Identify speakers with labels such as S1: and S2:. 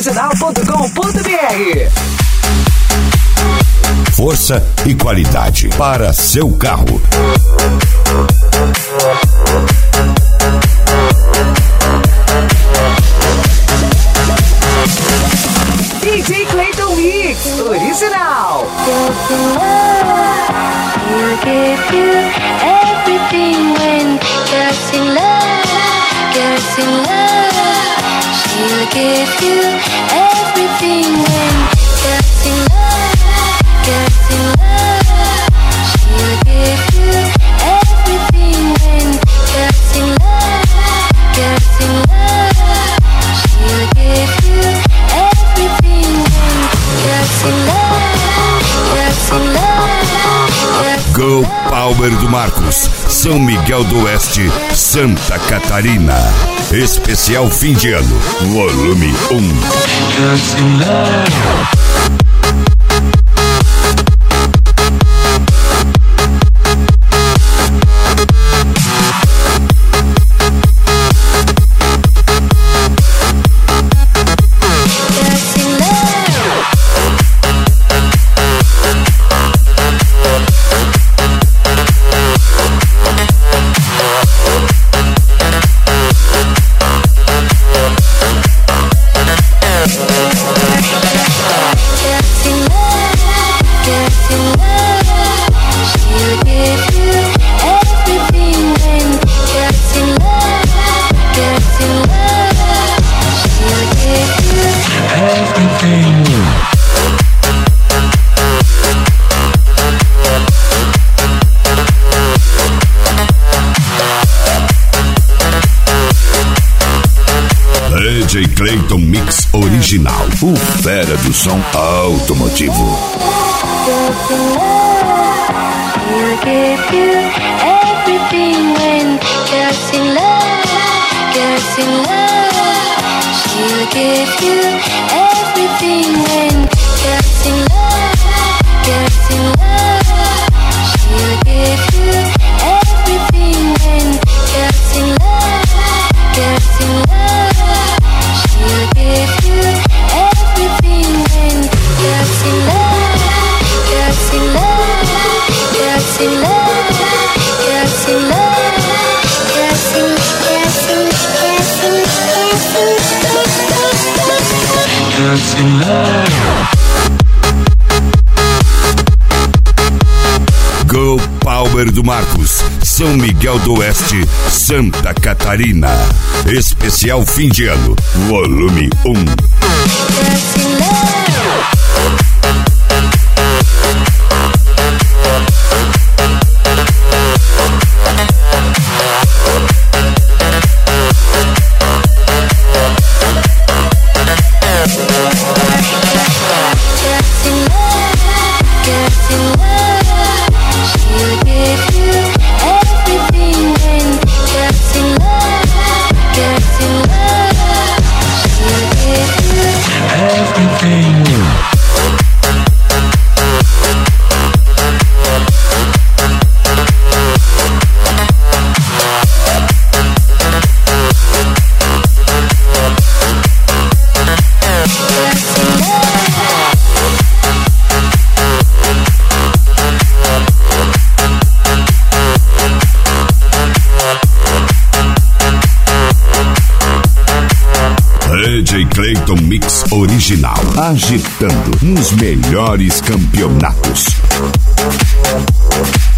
S1: original.com.br.
S2: Força e qualidade para seu carro.
S1: DJ Clayton Mix Original.
S3: He'll give you everything when girls in love, girls in love. She'll give you everything when girls in love, girls in love. She'll give you everything when girls in love, girls in love. She'll give you everything when girls in love, girls in love.
S2: Go Power do Marcos, São Miguel do Oeste, Santa Catarina. Especial fim de ano, volume 1. DJ Clayton Mix Original, o fera do som automotivo.
S3: He'll give you everything when girls in love, girls in love. She'll give you everything when girls in love, girls in love. She'll give you everything when girls in love, girls in love. She'll give you everything when girls in love, girls in love, girls in love, girls in love, girls in love.
S2: Go Power do Marcos, São Miguel do Oeste, Santa Catarina. Especial fim de ano, volume 1. DJ Clayton Mix Original, agitando nos melhores campeonatos.